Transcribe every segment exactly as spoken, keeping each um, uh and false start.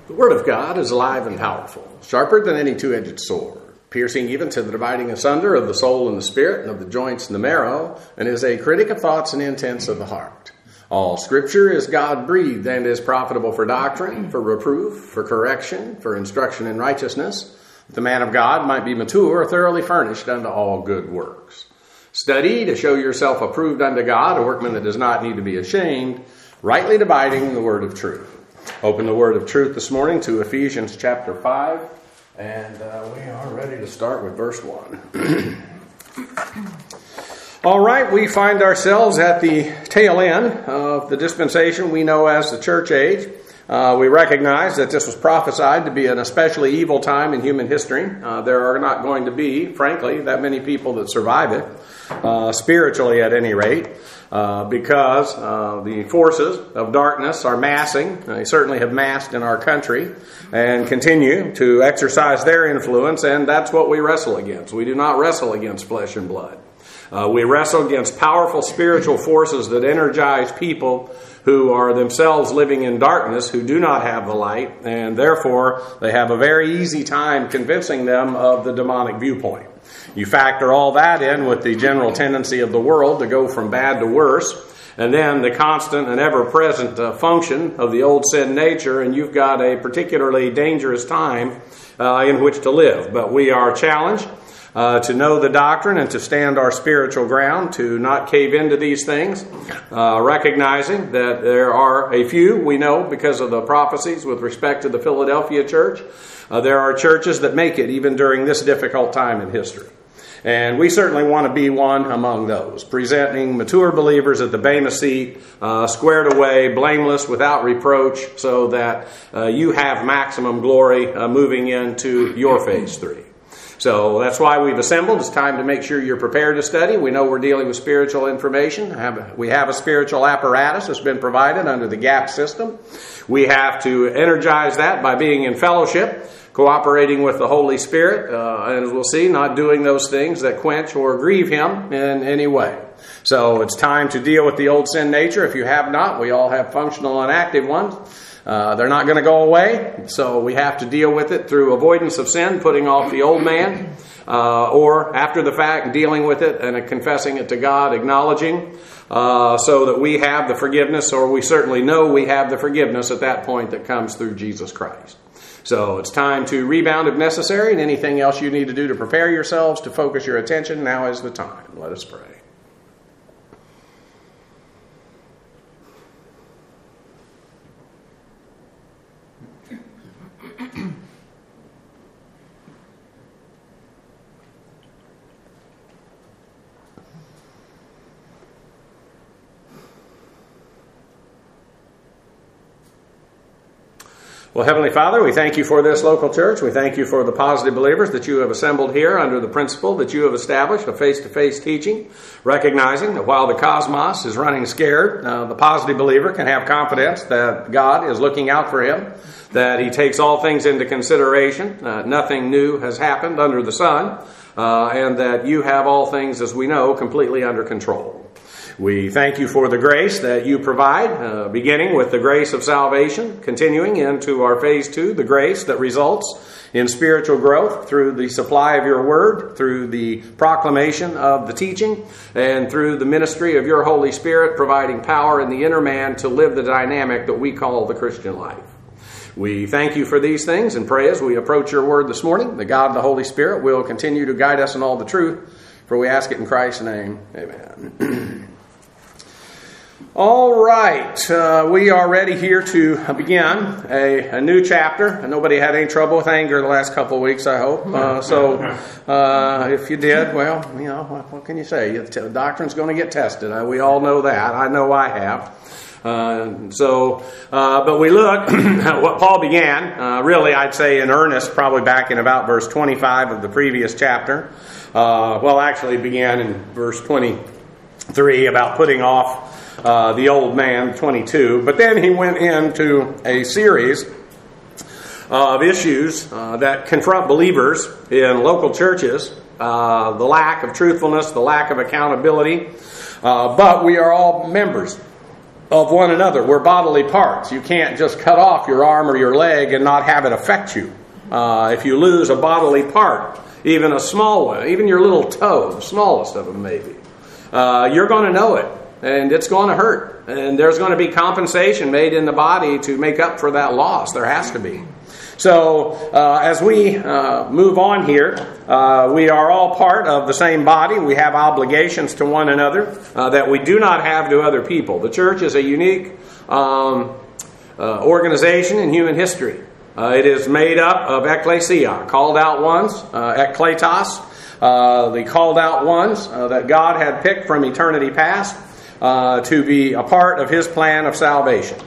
The Word of God is alive and powerful, sharper than any two-edged sword, piercing even to the dividing asunder of the soul and the spirit, and of the joints and the marrow, and is a critic of thoughts and intents of the heart. All Scripture is God-breathed and is profitable for doctrine, for reproof, for correction, for instruction in righteousness, that the man of God might be mature, thoroughly furnished unto all good works. Study to show yourself approved unto God, a workman that does not need to be ashamed, rightly dividing the word of truth. Open the word of truth this morning to Ephesians chapter five, and uh, we are ready to start with verse one. All right, we find ourselves at the tail end of the dispensation we know as the church age. Uh, we recognize that this was prophesied to be an especially evil time in human history. Uh, there are not going to be, frankly, that many people that survive it, uh, spiritually at any rate, uh, because uh, the forces of darkness are massing. They certainly have massed in our country and continue to exercise their influence, and that's what we wrestle against. We do not wrestle against flesh and blood. Uh, we wrestle against powerful spiritual forces that energize people who are themselves living in darkness, who do not have the light, and therefore they have a very easy time convincing them of the demonic viewpoint. You factor all that in with the general tendency of the world to go from bad to worse, and then the constant and ever-present uh, function of the old sin nature, and you've got a particularly dangerous time uh, in which to live. But we are challenged Uh, to know the doctrine and to stand our spiritual ground, to not cave into these things, uh, recognizing that there are a few, we know because of the prophecies with respect to the Philadelphia church, uh, there are churches that make it even during this difficult time in history. And we certainly want to be one among those, presenting mature believers at the Bema seat, uh, squared away, blameless, without reproach, so that uh, you have maximum glory uh, moving into your phase three. So that's why we've assembled. It's time to make sure you're prepared to study. We know we're dealing with spiritual information. We have a spiritual apparatus that's been provided under the GAP system. We have to energize that by being in fellowship, cooperating with the Holy Spirit, uh, and as we'll see, not doing those things that quench or grieve Him in any way. So it's time to deal with the old sin nature. If you have not, we all have functional and active ones. Uh, they're not going to go away, so we have to deal with it through avoidance of sin, putting off the old man, uh, or after the fact, dealing with it and confessing it to God, acknowledging, uh, so that we have the forgiveness, or we certainly know we have the forgiveness at that point that comes through Jesus Christ. So it's time to rebound if necessary, and anything else you need to do to prepare yourselves to focus your attention, now is the time. Let us pray. Well, Heavenly Father, we thank you for this local church. We thank you for the positive believers that you have assembled here under the principle that you have established of face-to-face teaching, recognizing that while the cosmos is running scared, uh, the positive believer can have confidence that God is looking out for him, that He takes all things into consideration, uh, nothing new has happened under the sun, uh, and that you have all things, as we know, completely under control. We thank you for the grace that you provide, uh, beginning with the grace of salvation, continuing into our phase two, the grace that results in spiritual growth through the supply of your word, through the proclamation of the teaching, and through the ministry of your Holy Spirit, providing power in the inner man to live the dynamic that we call the Christian life. We thank you for these things and pray as we approach your word this morning, that God the Holy Spirit will continue to guide us in all the truth, for we ask it in Christ's name. Amen. All right, uh, we are ready here to begin a, a new chapter. Nobody had any trouble with anger the last couple of weeks, I hope. Uh, so uh, if you did, well, you know, what, what can you say? The doctrine's going to get tested. Uh, we all know that. I know I have. Uh, so, uh, but we look at what Paul began, uh, really I'd say in earnest, probably back in about verse twenty-five of the previous chapter. Uh, well, actually it began in verse twenty-three about putting off Uh, the old man, twenty-two. But then he went into a series of issues uh, that confront believers in local churches. Uh, the lack of truthfulness, the lack of accountability. Uh, but we are all members of one another. We're bodily parts. You can't just cut off your arm or your leg and not have it affect you. Uh, if you lose a bodily part, even a small one, even your little toe, the smallest of them maybe, uh, you're going to know it, and it's going to hurt. And there's going to be compensation made in the body to make up for that loss. There has to be. So uh, as we uh, move on here, uh, we are all part of the same body. We have obligations to one another uh, that we do not have to other people. The church is a unique um, uh, organization in human history. Uh, it is made up of ecclesia, called out ones, uh, ekkletos, uh, the called out ones uh, that God had picked from eternity past uh, to be a part of His plan of salvation.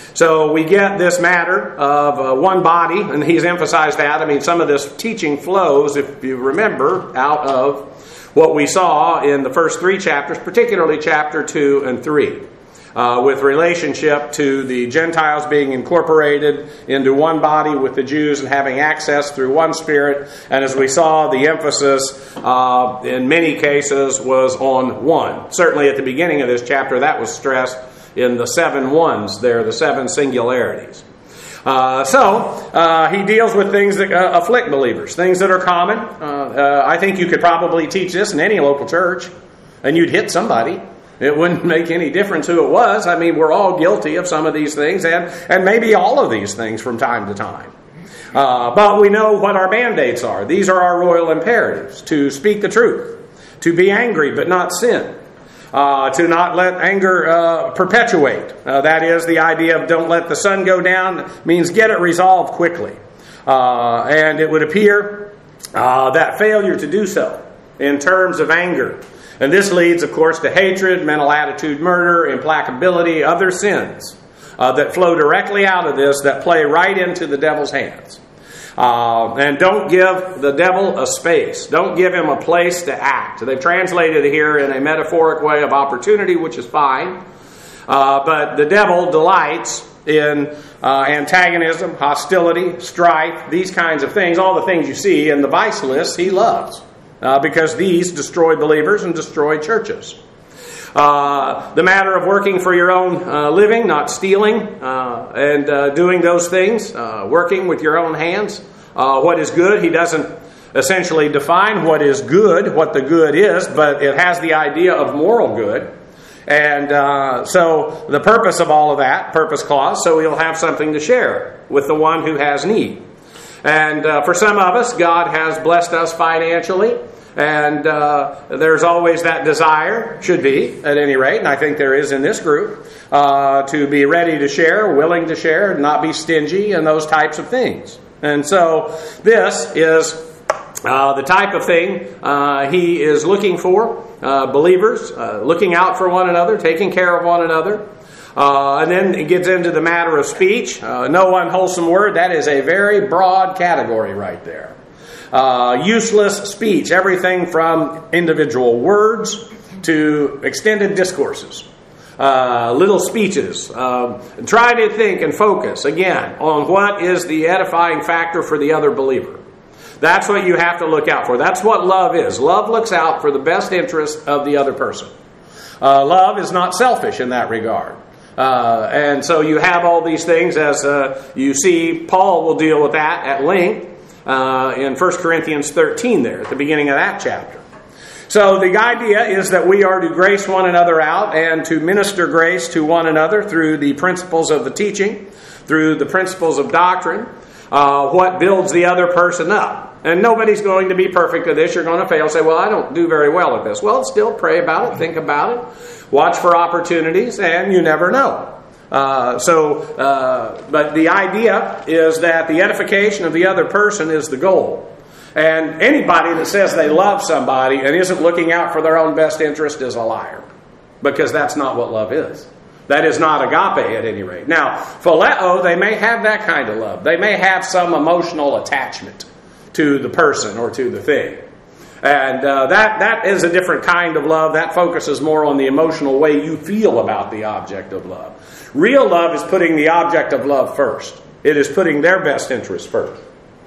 So we get this matter of uh, one body, and he's emphasized that. I mean, some of this teaching flows, if you remember, out of what we saw in the first three chapters, particularly chapter two and three. Uh, with relationship to the Gentiles being incorporated into one body with the Jews and having access through one Spirit. And as we saw, the emphasis uh, in many cases was on one. Certainly at the beginning of this chapter, that was stressed in the seven ones there, the seven singularities. Uh, so, uh, he deals with things that uh, afflict believers, things that are common. Uh, uh, I think you could probably teach this in any local church, and you'd hit somebody. It wouldn't make any difference who it was. I mean, we're all guilty of some of these things, and, and maybe all of these things from time to time. Uh, but we know what our mandates are. These are our royal imperatives: to speak the truth, to be angry but not sin, uh, to not let anger uh, perpetuate. Uh, that is, the idea of don't let the sun go down means get it resolved quickly. Uh, and it would appear uh, that failure to do so in terms of anger. And this leads, of course, to hatred, mental attitude, murder, implacability, other sins uh, that flow directly out of this, that play right into the devil's hands. Uh, and don't give the devil a space. Don't give him a place to act. They've translated it here in a metaphoric way of opportunity, which is fine. Uh, but the devil delights in uh, antagonism, hostility, strife, these kinds of things, all the things you see in the vice list he loves. Uh, because these destroy believers and destroy churches. Uh, the matter of working for your own uh, living, not stealing, uh, and uh, doing those things, uh, working with your own hands. Uh, what is good, he doesn't essentially define what is good, what the good is, but it has the idea of moral good. And uh, so the purpose of all of that, purpose clause, so we'll have something to share with the one who has need. And uh, for some of us, God has blessed us financially. And uh, there's always that desire, should be, at any rate, and I think there is in this group, uh, to be ready to share, willing to share, not be stingy, and those types of things. And so this is uh, the type of thing uh, he is looking for, uh, believers, uh, looking out for one another, taking care of one another. Uh, and then it gets into the matter of speech. Uh, no unwholesome word. That is a very broad category right there. Uh, useless speech. Everything from individual words to extended discourses. Uh, little speeches. Uh, try to think and focus, again, on what is the edifying factor for the other believer. That's what you have to look out for. That's what love is. Love looks out for the best interest of the other person. Uh, love is not selfish in that regard. Uh, and so you have all these things, as uh, you see Paul will deal with that at length uh, in First Corinthians thirteen there at the beginning of that chapter. So the idea is that we are to grace one another out and to minister grace to one another through the principles of the teaching, through the principles of doctrine, uh, what builds the other person up. And nobody's going to be perfect at this. You're going to fail. Say, well, I don't do very well at this. Well, still pray about it, think about it, watch for opportunities, and you never know. Uh, so, uh, but the idea is that the edification of the other person is the goal. And anybody that says they love somebody and isn't looking out for their own best interest is a liar. Because that's not what love is. That is not agape at any rate. Now, phileo, they may have that kind of love. They may have some emotional attachment to the person or to the thing. And uh, that that is a different kind of love. That focuses more on the emotional way you feel about the object of love. Real love is putting the object of love first. It is putting their best interest first.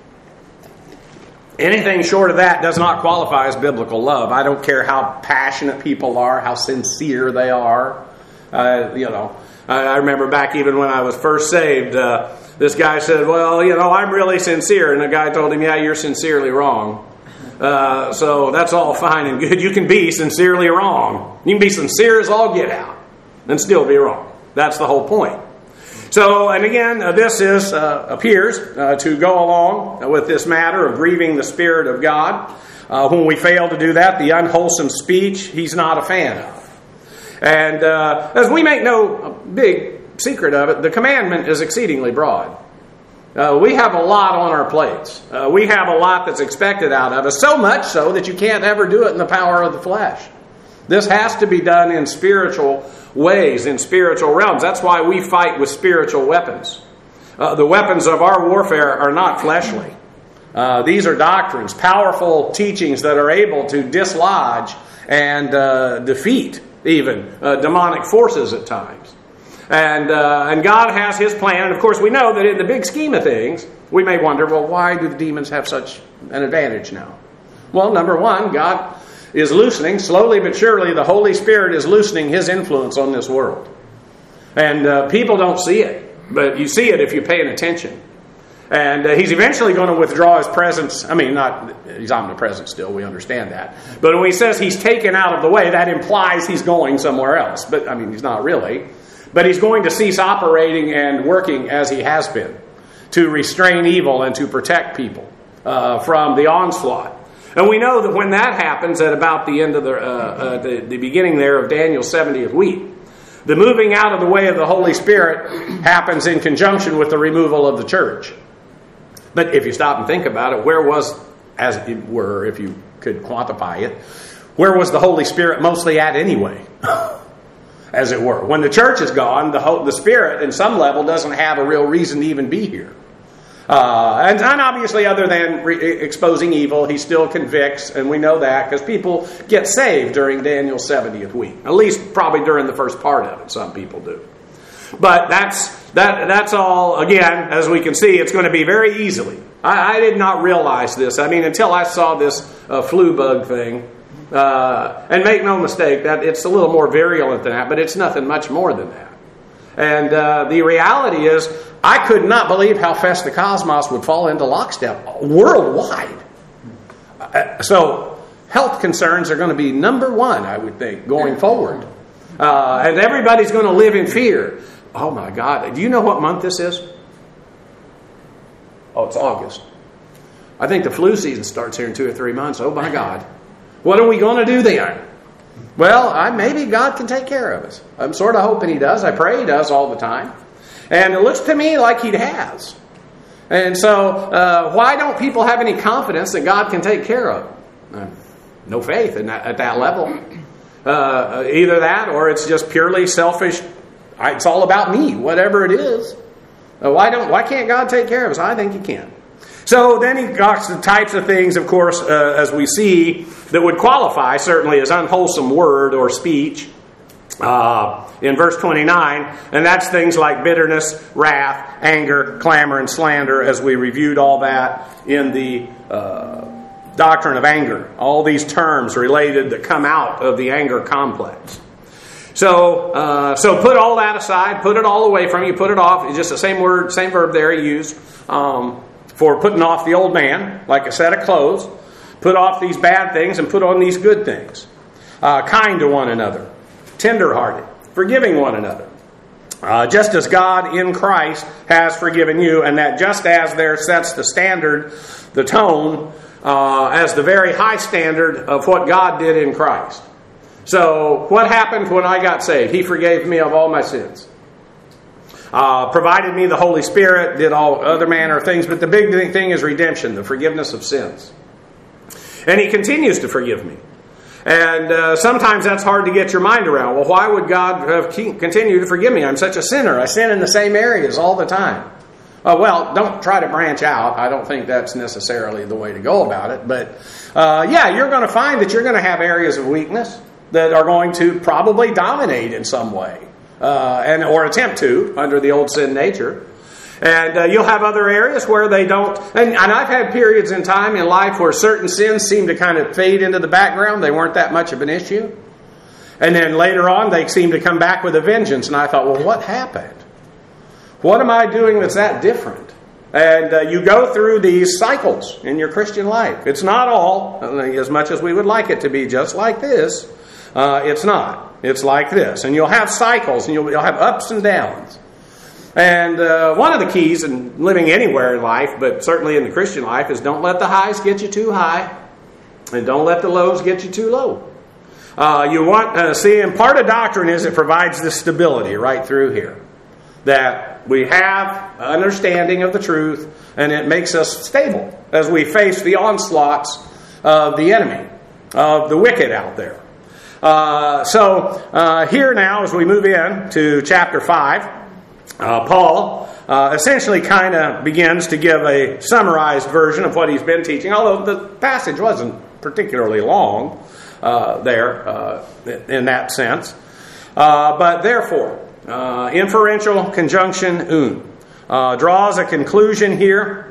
Anything short of that does not qualify as biblical love. I don't care how passionate people are, how sincere they are. Uh, you know, I, I remember back even when I was first saved, uh, this guy said, well, you know, I'm really sincere. And the guy told him, yeah, you're sincerely wrong. Uh, so that's all fine and good. You can be sincerely wrong. You can be sincere as all get out and still be wrong. That's the whole point. So, and again, uh, this is uh, appears uh, to go along with this matter of grieving the Spirit of God. Uh, when we fail to do that, the unwholesome speech, he's not a fan of. And uh, as we make no big secret of it, the commandment is exceedingly broad. Uh, we have a lot on our plates. Uh, we have a lot that's expected out of us, so much so that you can't ever do it in the power of the flesh. This has to be done in spiritual ways, in spiritual realms. That's why we fight with spiritual weapons. Uh, the weapons of our warfare are not fleshly. Uh, these are doctrines, powerful teachings that are able to dislodge and uh, defeat even uh, demonic forces at times. And uh, and God has His plan. And of course, we know that in the big scheme of things, we may wonder, well, why do the demons have such an advantage now? Well, number one, God is loosening, slowly but surely, the Holy Spirit is loosening His influence on this world. And uh, people don't see it, but you see it if you're paying attention. And uh, He's eventually going to withdraw His presence. I mean, not He's omnipresent still, we understand that. But when He says He's taken out of the way, that implies He's going somewhere else. But, I mean, He's not really. But He's going to cease operating and working as He has been to restrain evil and to protect people uh, from the onslaught. And we know that when that happens at about the end of the, uh, uh, the, the beginning there of Daniel's seventieth week, the moving out of the way of the Holy Spirit happens in conjunction with the removal of the church. But if you stop and think about it, where was, as it were, if you could quantify it, where was the Holy Spirit mostly at anyway? As it were. When the church is gone, the, whole, the Spirit, in some level, doesn't have a real reason to even be here. Uh, and, and obviously, other than re- exposing evil, He still convicts, and we know that because people get saved during Daniel's seventieth week. At least probably during the first part of it, some people do. But that's that. That's all, again, as we can see, it's going to be very easily. I, I did not realize this. I mean, until I saw this uh, flu bug thing. Uh, and make no mistake, that it's a little more virulent than that, but it's nothing much more than that. And uh, the reality is, I could not believe how fast the cosmos would fall into lockstep worldwide. Uh, so, health concerns are going to be number one, I would think, going forward. Uh, and everybody's going to live in fear. Oh my God, do you know what month this is? Oh, it's August. I think the flu season starts here in two or three months. Oh my God. What are we going to do then? Well, I, maybe God can take care of us. I'm sort of hoping He does. I pray He does all the time. And it looks to me like He has. And so, uh, why don't people have any confidence that God can take care of them? Uh, no faith in that, at that level. Uh, either that or it's just purely selfish. It's all about me, whatever it is. Uh, why don't? Why can't God take care of us? I think He can. So then He talks the types of things, of course, uh, as we see, that would qualify certainly as unwholesome word or speech uh, in verse twenty-nine. And that's things like bitterness, wrath, anger, clamor, and slander, as we reviewed all that in the uh, doctrine of anger. All these terms related that come out of the anger complex. So, uh, so put all that aside, put it all away from you, put it off. It's just the same word, same verb there He used. Um, For putting off the old man, like a set of clothes. Put off these bad things and put on these good things. Uh, kind to one another. Tender-hearted. Forgiving one another. Uh, just as God in Christ has forgiven you. And that just as there sets the standard, the tone, uh, as the very high standard of what God did in Christ. So, what happened when I got saved? He forgave me of all my sins. Uh, provided me the Holy Spirit, did all other manner of things. But the big thing is redemption, the forgiveness of sins. And He continues to forgive me. And uh, sometimes that's hard to get your mind around. Well, why would God have continue to forgive me? I'm such a sinner. I sin in the same areas all the time. Uh, well, don't try to branch out. I don't think that's necessarily the way to go about it. But uh, yeah, you're going to find that you're going to have areas of weakness that are going to probably dominate in some way. Uh, and or attempt to, under the old sin nature. And uh, you'll have other areas where they don't. And, and I've had periods in time in life where certain sins seem to kind of fade into the background. They weren't that much of an issue. And then later on, they seem to come back with a vengeance. And I thought, well, what happened? What am I doing that's that different? And uh, you go through these cycles in your Christian life. It's not all, as much as we would like it to be just like this, uh, it's not. It's like this. And you'll have cycles, and you'll, you'll have ups and downs. And uh, one of the keys in living anywhere in life, but certainly in the Christian life, is don't let the highs get you too high, and don't let the lows get you too low. Uh, you want, uh, see, and part of doctrine is it provides this stability right through here. That we have understanding of the truth, and it makes us stable as we face the onslaughts of the enemy, of the wicked out there. Uh, so uh, here now, as we move in to chapter five, uh, Paul uh, essentially kind of begins to give a summarized version of what he's been teaching, although the passage wasn't particularly long uh, there uh, in that sense. Uh, but therefore, Uh, inferential conjunction un uh, draws a conclusion here.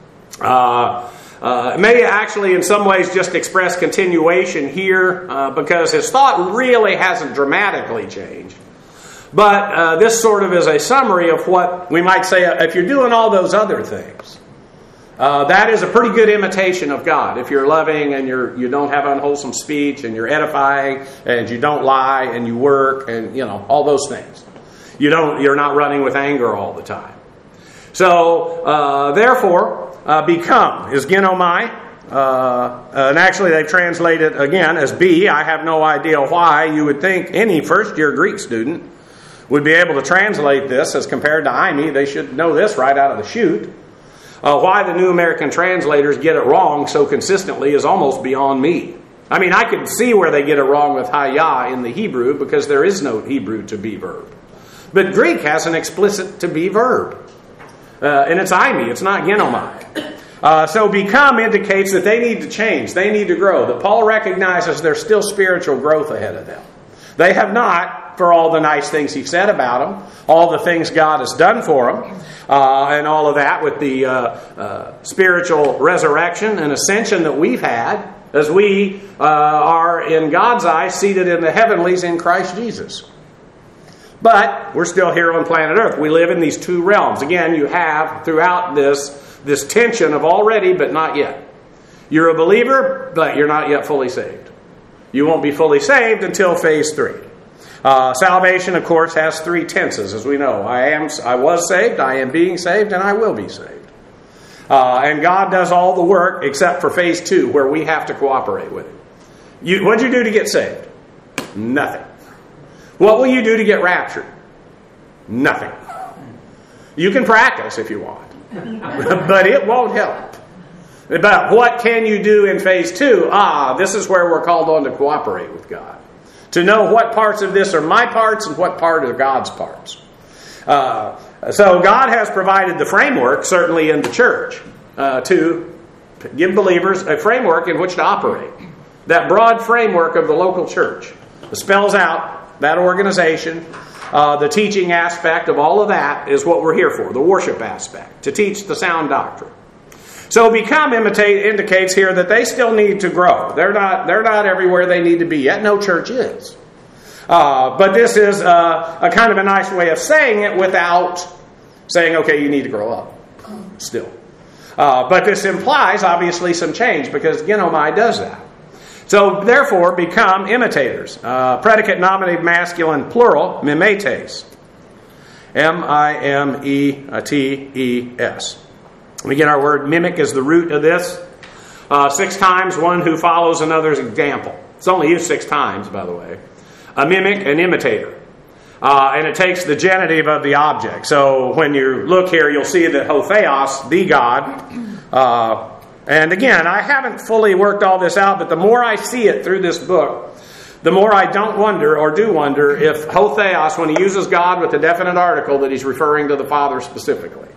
Uh, uh, it may actually in some ways just express continuation here uh, because his thought really hasn't dramatically changed. But uh, this sort of is a summary of what we might say, if you're doing all those other things, uh, that is a pretty good imitation of God. If you're loving and you're, you don't have unwholesome speech and you're edifying and you don't lie and you work and, you know, all those things. You don't, you're not running with anger all the time. So, uh, therefore, uh, become is genomai. Uh, and actually they've translated again as be. I have no idea why you would think any first-year Greek student would be able to translate this as compared to eimi. They should know this right out of the chute. Uh, why the New American translators get it wrong so consistently is almost beyond me. I mean, I can see where they get it wrong with haya in the Hebrew because there is no Hebrew to be verb. But Greek has an explicit to be verb. Uh, and it's eimi, it's not genomai. Uh, so become indicates that they need to change, they need to grow. That Paul recognizes there's still spiritual growth ahead of them. They have not, for all the nice things he said about them, all the things God has done for them, uh, and all of that with the uh, uh, spiritual resurrection and ascension that we've had, as we uh, are in God's eyes seated in the heavenlies in Christ Jesus. But we're still here on planet Earth. We live in these two realms. Again, you have throughout this this tension of already but not yet. You're a believer, but you're not yet fully saved. You won't be fully saved until phase three. Uh, salvation, of course, has three tenses, as we know. I am, I was saved, I am being saved, and I will be saved. Uh, and God does all the work except for phase two, where we have to cooperate with Him. You, what'd you do to get saved? Nothing. What will you do to get raptured? Nothing. You can practice if you want, but it won't help. But what can you do in phase two? Ah, this is where we're called on to cooperate with God. To know what parts of this are my parts and what part are God's parts. Uh, so God has provided the framework, certainly in the church, uh, to give believers a framework in which to operate. That broad framework of the local church spells out that organization, uh, the teaching aspect of all of that is what we're here for, the worship aspect, to teach the sound doctrine. So become imitate indicates here that they still need to grow. They're not they're not everywhere they need to be yet. No church is. Uh, but this is uh, a kind of a nice way of saying it without saying, okay, you need to grow up still. Uh, but this implies, obviously, some change because genomai does that. So, therefore, become imitators. Uh, predicate nominative masculine plural, mimetes. M I M E T E S. We get our word mimic as the root of this. Uh, six times, one who follows another's example. It's only used six times, by the way. A mimic, an imitator. Uh, and it takes the genitive of the object. So, when you look here, you'll see that Hotheos, the God, uh, and again, I haven't fully worked all this out, but the more I see it through this book, the more I don't wonder or do wonder if Hotheos, when he uses God with a definite article, that he's referring to the Father specifically.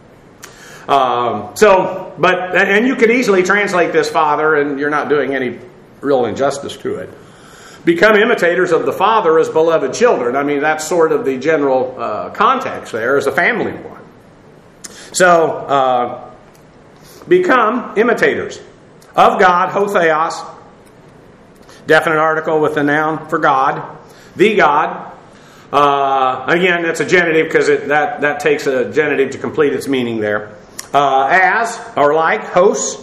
Um, so, but, and you could easily translate this Father, and you're not doing any real injustice to it. Become imitators of the Father as beloved children. I mean, that's sort of the general uh, context there, as a family one. So, uh, become imitators of God, Hotheos, definite article with the noun for God. The God. Uh, again, that's a genitive because it, that, that takes a genitive to complete its meaning there. Uh, as, or like, hosts.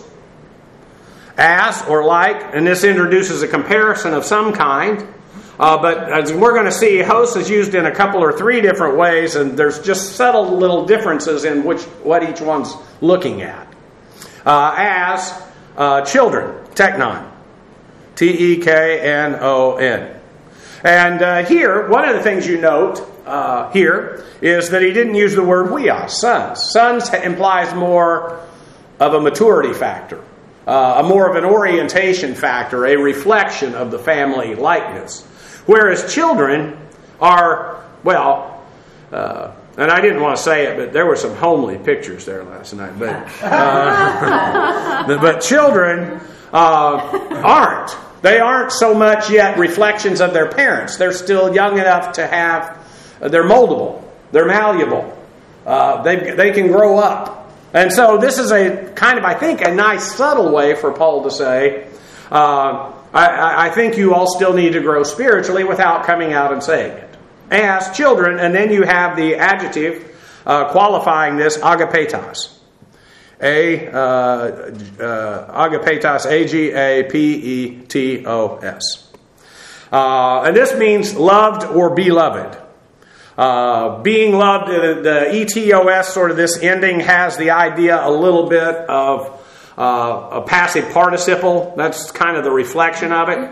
As, or like, and this introduces a comparison of some kind. Uh, but as we're going to see, hosts is used in a couple or three different ways, and there's just subtle little differences in which what each one's looking at. Uh, as uh, children, teknon, T E K N O N. And uh, here, one of the things you note uh, here is that he didn't use the word weos, sons. Sons implies more of a maturity factor, uh, a more of an orientation factor, a reflection of the family likeness. Whereas children are, well, uh, and I didn't want to say it, but there were some homely pictures there last night. But uh, but children uh, aren't. They aren't so much yet reflections of their parents. They're still young enough to have, uh, they're moldable, they're malleable, uh, they they can grow up. And so this is a kind of, I think, a nice subtle way for Paul to say, uh, I, I think you all still need to grow spiritually without coming out and saying it. As children, and then you have the adjective uh, qualifying this, agapetos. A, uh, uh, agapetos, A G A P E T O S. Uh, and this means loved or beloved. Uh, being loved, uh, the E T O S, sort of this ending, has the idea a little bit of Uh, a passive participle. That's kind of the reflection of it.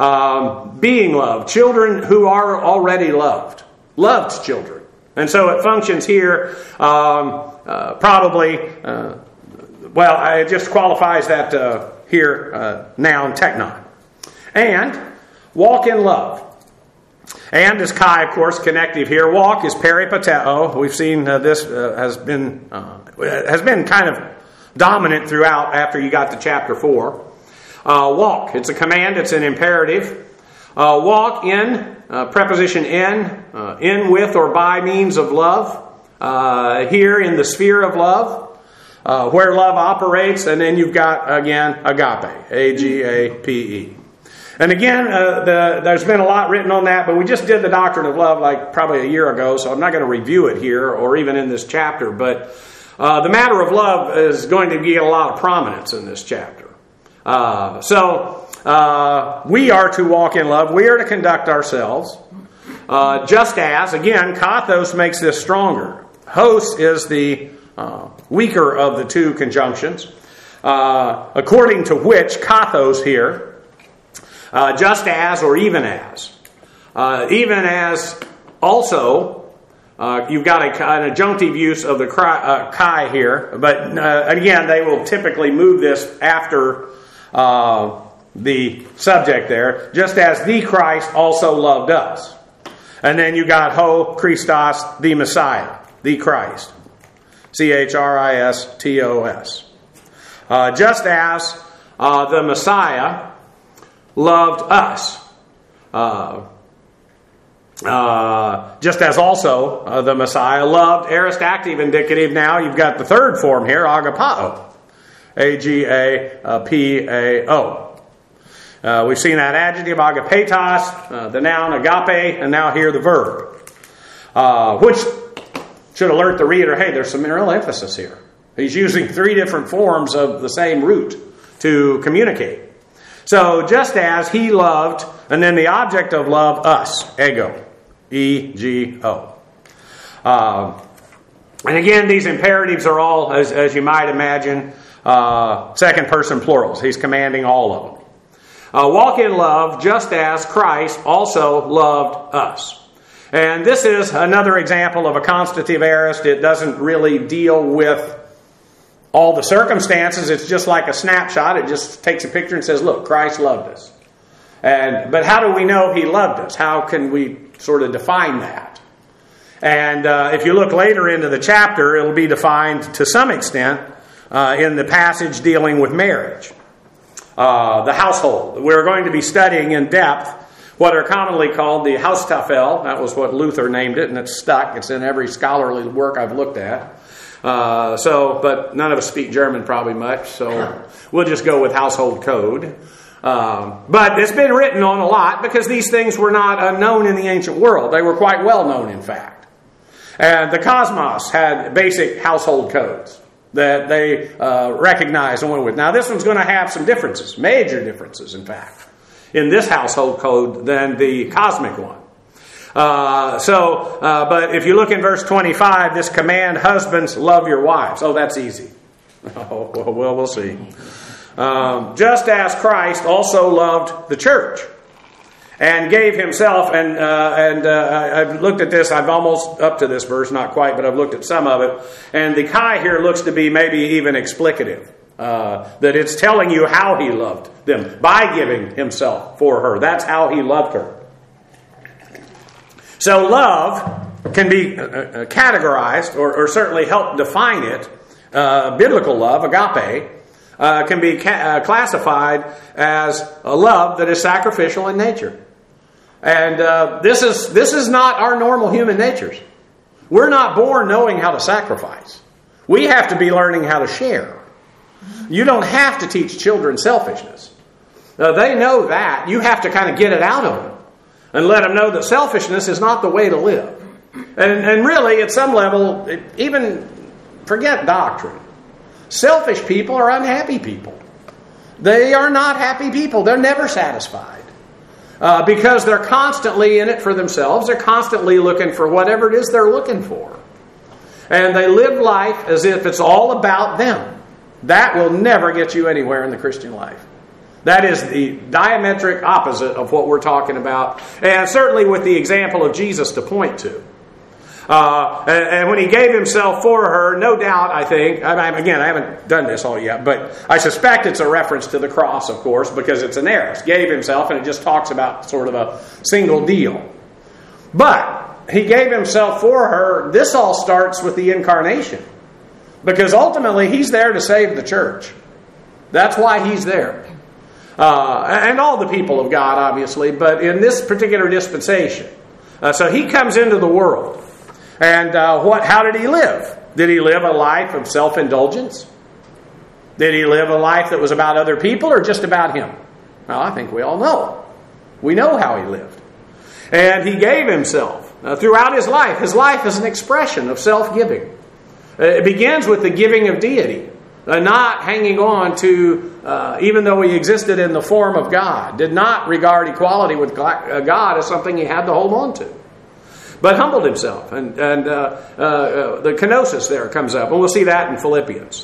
Um, being loved. Children who are already loved. Loved children. And so it functions here um, uh, probably, uh, well, it just qualifies that uh, here uh, noun teknon. And walk in love. And is kai, of course, connective here. Walk is peripateo. We've seen uh, this uh, has been uh, has been kind of dominant throughout after you got to chapter four. Uh, walk. It's a command. It's an imperative. Uh, walk in, uh, preposition in, uh, in, with, or by means of love. Uh, here in the sphere of love, uh, where love operates. And then you've got, again, agape. A G A P E. And again, uh, the, there's been a lot written on that, but we just did the doctrine of love like probably a year ago, so I'm not going to review it here or even in this chapter, but Uh, the matter of love is going to get a lot of prominence in this chapter. Uh, so, uh, we are to walk in love. We are to conduct ourselves. Uh, just as, again, kathos makes this stronger. Hos is the uh, weaker of the two conjunctions. Uh, according to which, kathos here, uh, just as or even as. Uh, even as also... Uh, you've got a, an adjunctive use of the cry, uh, kai here, but uh, again, they will typically move this after uh, the subject there, just as the Christ also loved us. And then you got ho Christos, the Messiah, the Christ, C H R I S T O S. Uh, just as uh, the Messiah loved us. Uh, Uh, just as also uh, the Messiah loved, aorist active indicative. Now you've got the third form here, agapao. A G A P A O. Uh, we've seen that adjective, agapetos, uh, the noun agape, and now here the verb. Uh, which should alert the reader, hey, there's some real emphasis here. He's using three different forms of the same root to communicate. So just as he loved, and then the object of love, us, ego. E G O. Uh, and again, these imperatives are all, as, as you might imagine, uh, second person plurals. He's commanding all of them. Uh, walk in love just as Christ also loved us. And this is another example of a constative aorist. It doesn't really deal with all the circumstances. It's just like a snapshot. It just takes a picture and says, look, Christ loved us. And but how do we know he loved us? How can we sort of define that? And uh, if you look later into the chapter, it'll be defined to some extent uh, in the passage dealing with marriage. Uh, the household. We're going to be studying in depth what are commonly called the Haustafel. That was what Luther named it, and it's stuck. It's in every scholarly work I've looked at. Uh, so, but none of us speak German probably much, so we'll just go with household code. Um, but it's been written on a lot because these things were not unknown in the ancient world. They were quite well known, in fact. And the cosmos had basic household codes that they uh, recognized and went with. Now, this one's going to have some differences, major differences, in fact, in this household code than the cosmic one. Uh, so, uh, but if you look in verse twenty-five, this command, husbands, love your wives. Oh, that's easy. Oh, well, we'll see. Um, just as Christ also loved the church and gave himself, and uh, and uh, I've looked at this, I've almost up to this verse, not quite, but I've looked at some of it, and the chi here looks to be maybe even explicative, uh, that it's telling you how he loved them, by giving himself for her. That's how he loved her. So love can be uh, categorized, or, or certainly help define it, uh, biblical love, agape, Uh, can be ca- uh, classified as a love that is sacrificial in nature. And uh, this is this is not our normal human natures. We're not born knowing how to sacrifice. We have to be learning how to share. You don't have to teach children selfishness. Uh, they know that. You have to kind of get it out of them and let them know that selfishness is not the way to live. And, and really, at some level, even forget doctrine. Selfish people are unhappy people. They are not happy people. They're never satisfied. Uh, because they're constantly in it for themselves. They're constantly looking for whatever it is they're looking for. And they live life as if it's all about them. That will never get you anywhere in the Christian life. That is the diametric opposite of what we're talking about. And certainly with the example of Jesus to point to. Uh, and, and when he gave himself for her, no doubt, I think, I, I, again, I haven't done this all yet, but I suspect it's a reference to the cross, of course, because it's an aorist. Gave himself, and it just talks about sort of a single deal. But he gave himself for her. This all starts with the incarnation, because ultimately he's there to save the church. That's why he's there. Uh, and all the people of God, obviously, but in this particular dispensation. Uh, so he comes into the world. And uh, what? How did he live? Did he live a life of self-indulgence? Did he live a life that was about other people or just about him? Well, I think we all know. We know how he lived. And he gave himself uh, throughout his life. His life is an expression of self-giving. Uh, it begins with the giving of deity. Uh, not hanging on to, uh, even though he existed in the form of God, did not regard equality with God as something he had to hold on to. But humbled himself. And, and uh, uh, uh, the kenosis there comes up. And we'll see that in Philippians.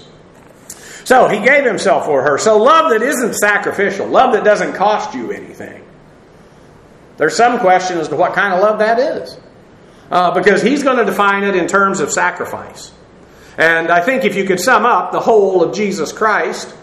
So he gave himself for her. So love that isn't sacrificial. Love that doesn't cost you anything. There's some question as to what kind of love that is. Uh, because he's going to define it in terms of sacrifice. And I think if you could sum up the whole of Jesus Christ,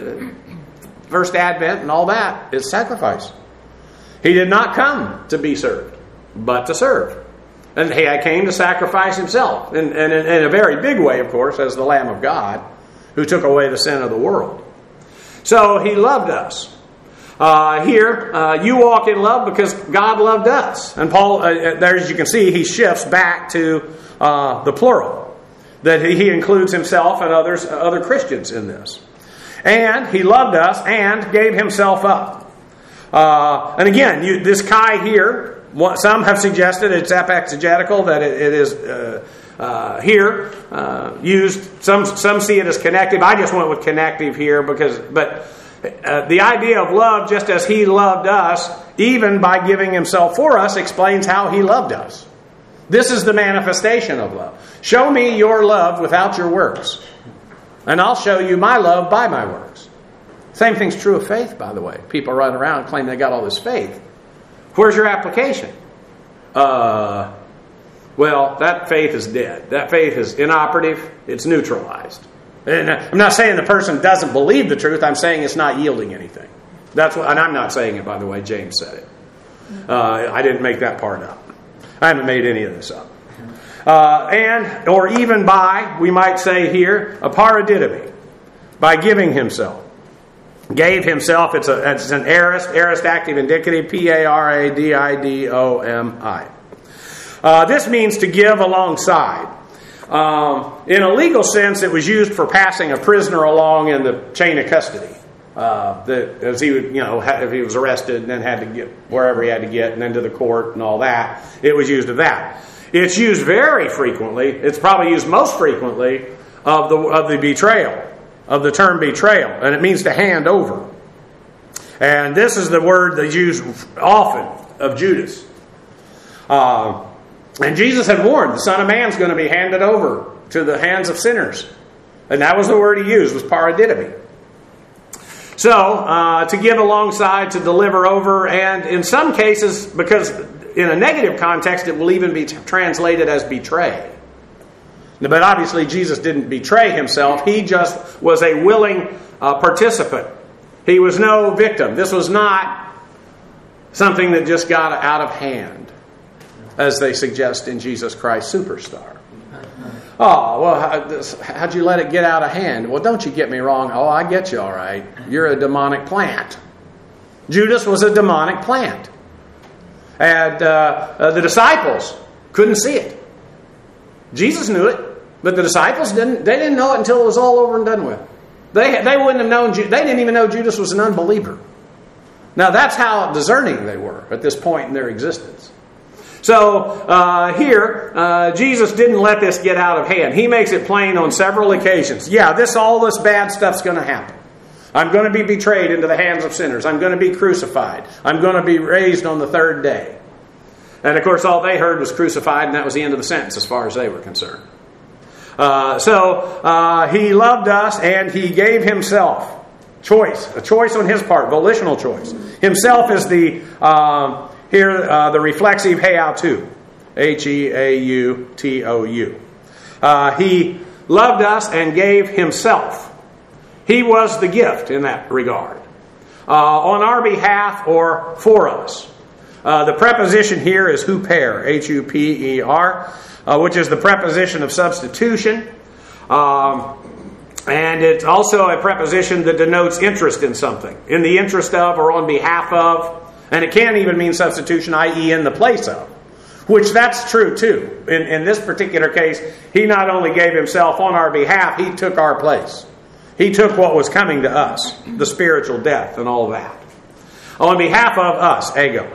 first advent and all that, is sacrifice. He did not come to be served, but to serve. And he came to sacrifice himself. And in, in, in a very big way, of course, as the Lamb of God, who took away the sin of the world. So he loved us. Uh, here, uh, you walk in love because God loved us. And Paul, uh, there as you can see, he shifts back to uh, the plural. That he, he includes himself and others, uh, other Christians in this. And he loved us and gave himself up. Uh, and again, you, this chi here, what, some have suggested it's exegetical, that it, it is uh, uh, here uh, used. Some some see it as connective. I just went with connective here because, but uh, the idea of love, just as he loved us, even by giving himself for us, explains how he loved us. This is the manifestation of love. Show me your love without your works, and I'll show you my love by my works. Same thing's true of faith, by the way. People run around and claim they got all this faith. Where's your application? Uh, well, that faith is dead. That faith is inoperative. It's neutralized. And I'm not saying the person doesn't believe the truth. I'm saying it's not yielding anything. That's what, and I'm not saying it, by the way. James said it. Uh, I didn't make that part up. I haven't made any of this up. Uh, and, or even by, we might say here, a paradidomi, by giving himself. Gave himself, it's, a, it's an aorist, aorist active indicative, P A R A D I D O M I. Uh, this means to give alongside. Um, in a legal sense, it was used for passing a prisoner along in the chain of custody. Uh, that as he would, you know, if he was arrested and then had to get wherever he had to get and then to the court and all that, it was used of that. It's used very frequently. It's probably used most frequently of the of the betrayal, of the term betrayal, and it means to hand over. And this is the word that's used often of Judas. Uh, and Jesus had warned the Son of Man's going to be handed over to the hands of sinners, and that was the word he used, was paradidomi. So, uh, to give alongside, to deliver over, and in some cases, because in a negative context, it will even be t- translated as betray. But obviously, Jesus didn't betray himself. He just was a willing uh, participant. He was no victim. This was not something that just got out of hand, as they suggest in Jesus Christ Superstar. Oh, well, how, how'd you let it get out of hand? Well, don't you get me wrong. Oh, I get you all right. You're a demonic plant. Judas was a demonic plant. And uh, uh, the disciples couldn't see it. Jesus knew it, but the disciples didn't. They didn't know it until it was all over and done with. They they wouldn't have known. They didn't even know Judas was an unbeliever. Now that's how discerning they were at this point in their existence. So uh, here, uh, Jesus didn't let this get out of hand. He makes it plain on several occasions. Yeah, this all this bad stuff's going to happen. I'm going to be betrayed into the hands of sinners. I'm going to be crucified. I'm going to be raised on the third day. And of course, all they heard was crucified, and that was the end of the sentence as far as they were concerned. Uh, so uh, he loved us, and he gave himself. Choice, a choice on his part, volitional choice. Himself is the uh, here uh, the reflexive heautou, H E A U T O U. Uh, he loved us and gave himself. He was the gift in that regard. Uh, on our behalf or for us. Uh, the preposition here is huper, H U P E R, uh, which is the preposition of substitution. Um, and it's also a preposition that denotes interest in something. In the interest of or on behalf of. And it can even mean substitution, that is in the place of. Which that's true too. In, in this particular case, he not only gave himself on our behalf, he took our place. He took what was coming to us, the spiritual death and all that. On behalf of us, ego.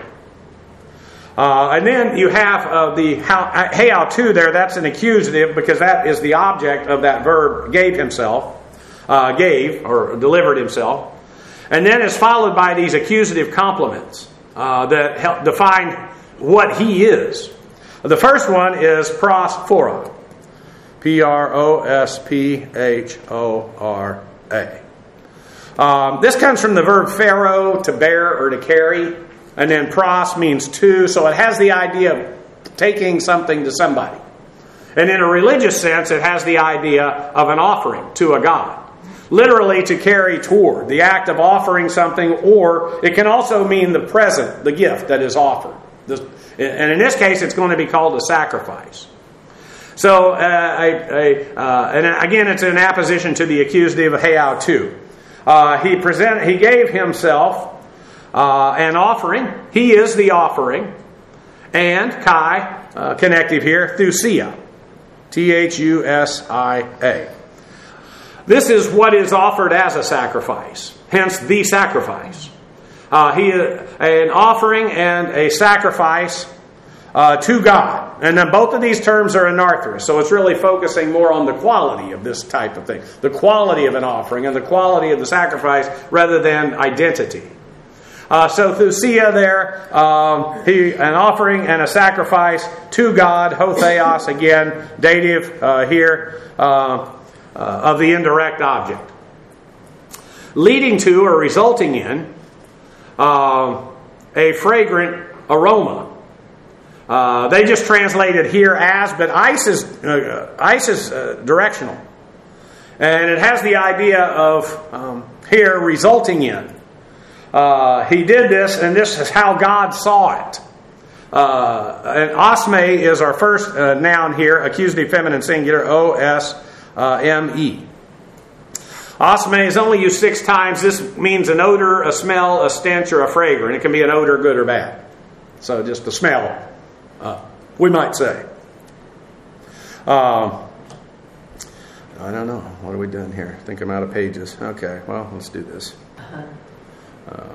Uh, and then you have uh, the heautou there, that's an accusative because that is the object of that verb, gave himself, uh, gave or delivered himself. And then it's followed by these accusative complements uh, that help define what he is. The first one is prosphora. P R O S P H O R A. Um, this comes from the verb pharaoh, to bear or to carry. And then pros means to. So it has the idea of taking something to somebody. And in a religious sense, it has the idea of an offering to a god. Literally to carry toward, the act of offering something, or it can also mean the present, the gift that is offered. And in this case, it's going to be called a sacrifice. So, uh, a, a, uh, and again, it's an apposition to the accusative heautou. Uh, he present, he gave himself uh, an offering. He is the offering. And Kai, uh, connective here, thusia. T H U S I A. This is what is offered as a sacrifice. Hence, the sacrifice. Uh, he an offering and a sacrifice uh, to God. And then both of these terms are anarthrous. So it's really focusing more on the quality of this type of thing. The quality of an offering and the quality of the sacrifice rather than identity. Uh, so thusia there, um, he, an offering and a sacrifice to God. Hotheos, again, dative uh, here. Uh, Uh, of the indirect object. Leading to or resulting in uh, a fragrant aroma. Uh, they just translated here as, but ice is, uh, ice is uh, directional. And it has the idea of um, here resulting in. Uh, he did this, and this is how God saw it. Uh, and osme is our first uh, noun here, accusative feminine singular, O S Uh, M E. Osme is only used six times. This means an odor, a smell, a stench, or a fragrance. It can be an odor, good or bad. So just a smell, uh, we might say. Uh, I don't know. What are we doing here? I think I'm out of pages. Okay, well, let's do this. Uh,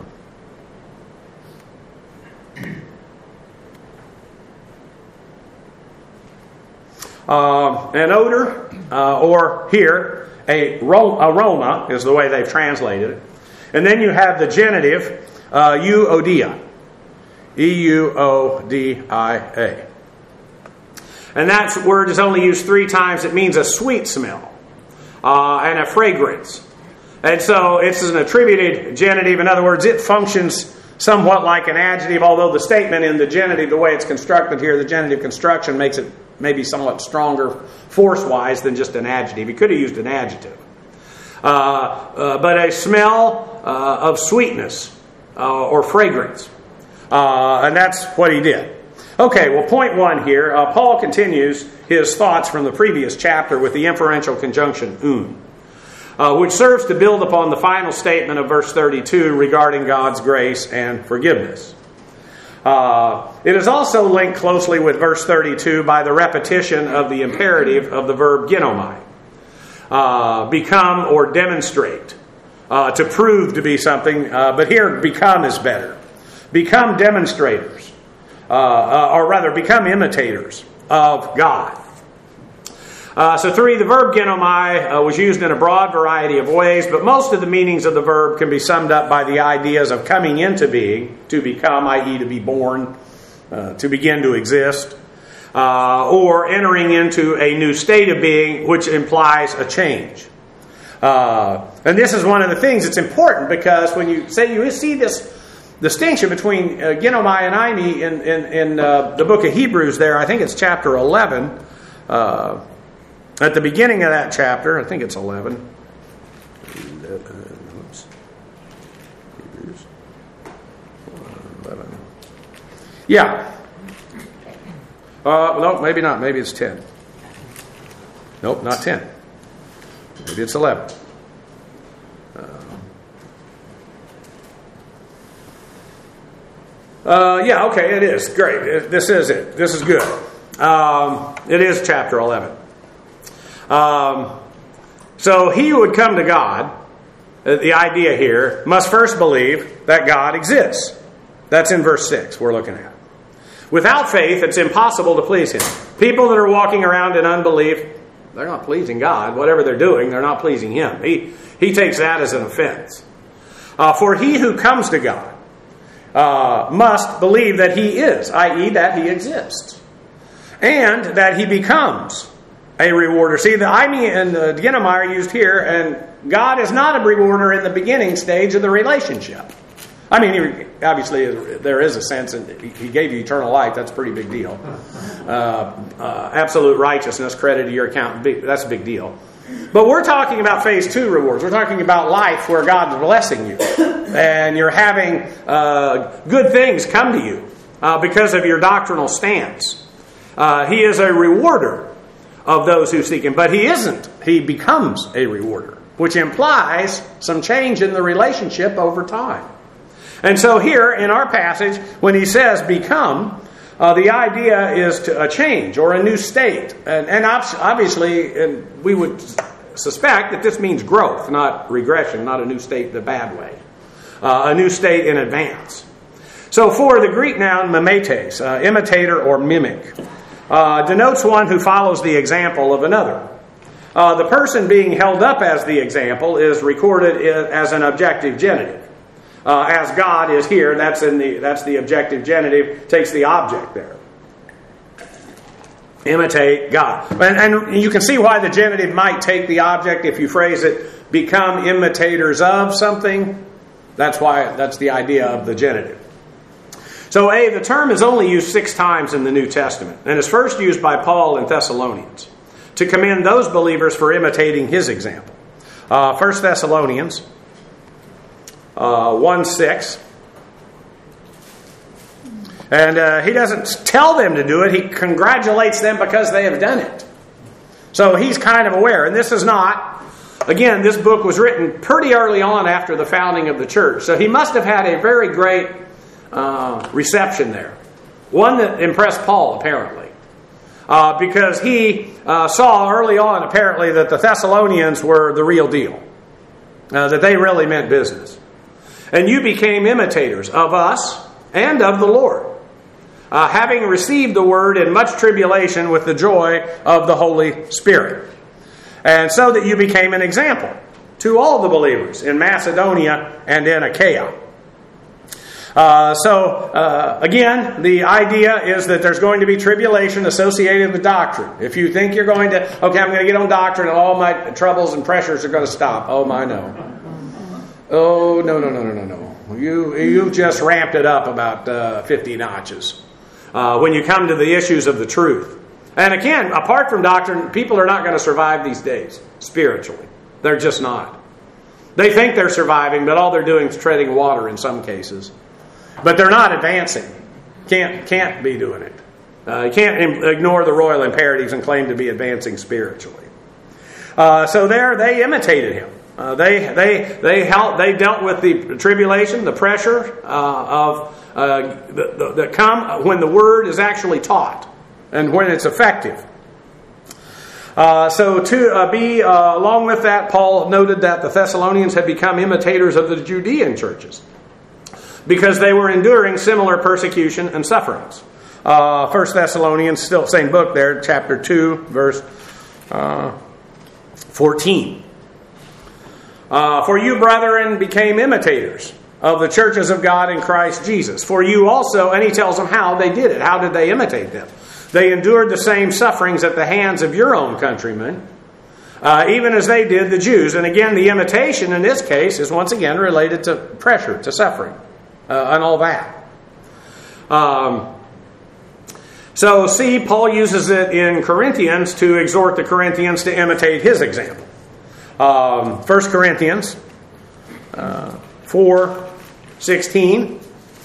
uh, an odor, uh, or here, a ro- aroma is the way they've translated it. And then you have the genitive, uh, euodia. E U O D I A. And that word is only used three times. It means a sweet smell uh, and a fragrance. And so it's an attributed genitive. In other words, it functions somewhat like an adjective, although the statement in the genitive, the way it's constructed here, the genitive construction makes it maybe somewhat stronger force-wise than just an adjective. He could have used an adjective. Uh, uh, but a smell uh, of sweetness uh, or fragrance. Uh, and that's what he did. Okay, well, point one here. Uh, Paul continues his thoughts from the previous chapter with the inferential conjunction un, uh, which serves to build upon the final statement of verse thirty-two regarding God's grace and forgiveness. Uh, it is also linked closely with verse thirty-two by the repetition of the imperative of the verb ginomai, uh, become or demonstrate, uh, to prove to be something, uh, but here become is better. Become demonstrators, uh, uh, or rather become imitators of God. Uh, so three, the verb ginomai uh, was used in a broad variety of ways, but most of the meanings of the verb can be summed up by the ideas of coming into being, to become, that is to be born, uh, to begin to exist, uh, or entering into a new state of being, which implies a change. Uh, and this is one of the things that's important, because when you say you see this distinction between uh, ginomai and eimi in, in, in uh, the book of Hebrews there, I think it's chapter eleven. Uh, at the beginning of that chapter, I think it's eleven. Oops. Hebrews eleven. Yeah. Uh, no, maybe not. Maybe it's ten. Nope, not ten. Maybe it's eleven. Uh, yeah, okay, it is. Great. This is it. This is good. Um, it is chapter eleven. Um, so he who would come to God, the idea here, must first believe that God exists. That's in verse six we're looking at. Without faith, it's impossible to please Him. People that are walking around in unbelief, they're not pleasing God. Whatever they're doing, they're not pleasing Him. He, he takes that as an offense. Uh, for he who comes to God Uh, must believe that He is, that is that He exists. And that He becomes a rewarder. See, the eimi and the ginomai are used here, and God is not a rewarder in the beginning stage of the relationship. I mean, he, obviously there is a sense, and He gave you eternal life, that's a pretty big deal. Uh, uh, absolute righteousness, credit to your account, big, that's a big deal. But we're talking about phase two rewards. We're talking about life where God's blessing you. And you're having uh, good things come to you uh, because of your doctrinal stance. Uh, he is a rewarder of those who seek Him. But He isn't. He becomes a rewarder, which implies some change in the relationship over time. And so here in our passage, when he says become, Uh, the idea is to a change or a new state. And, and obviously, and we would suspect that this means growth, not regression, not a new state the bad way. Uh, a new state in advance. So for the Greek noun mimetes, uh, imitator or mimic, uh, denotes one who follows the example of another. Uh, the person being held up as the example is recorded as an objective genitive. Uh, as God is here, that's in the that's the objective genitive, takes the object there. Imitate God. And, and you can see why the genitive might take the object if you phrase it, become imitators of something. That's why that's the idea of the genitive. So A, the term is only used six times in the New Testament, and is first used by Paul in Thessalonians to commend those believers for imitating his example. Uh, First Thessalonians Uh, one six. And uh, he doesn't tell them to do it. He congratulates them because they have done it. So he's kind of aware. And this is not, again, this book was written pretty early on after the founding of the church. So he must have had a very great uh, reception there. One that impressed Paul, apparently. Uh, because he uh, saw early on, apparently, that the Thessalonians were the real deal. Uh, that they really meant business. And you became imitators of us and of the Lord, uh, having received the word in much tribulation with the joy of the Holy Spirit. And so that you became an example to all the believers in Macedonia and in Achaia. Uh, so, uh, again, the idea is that there's going to be tribulation associated with doctrine. If you think you're going to, okay, I'm going to get on doctrine and all my troubles and pressures are going to stop. Oh, my, no. Oh, no, no, no, no, no, no. You, you've just ramped it up about uh, fifty notches uh, when you come to the issues of the truth. And again, apart from doctrine, people are not going to survive these days, spiritually. They're just not. They think they're surviving, but all they're doing is treading water in some cases. But they're not advancing. Can't can't be doing it. Uh, you can't im- ignore the royal imperatives and claim to be advancing spiritually. Uh, so there, they imitated him. Uh, they they they helped. They dealt with the tribulation, the pressure uh, of uh, the, the, that come when the word is actually taught and when it's effective. Uh, so to uh, be uh, along with that, Paul noted that the Thessalonians had become imitators of the Judean churches, because they were enduring similar persecution and sufferings. Uh, First Thessalonians, still same book there, chapter two, verse uh, fourteen. Uh, For you, brethren, became imitators of the churches of God in Christ Jesus. For you also, and he tells them how they did it. How did they imitate them? They endured the same sufferings at the hands of your own countrymen, uh, even as they did the Jews. And again, the imitation in this case is once again related to pressure, to suffering. Uh, and all that. Um, so, see, Paul uses it in Corinthians to exhort the Corinthians to imitate his example. Um, First Corinthians uh, four sixteen.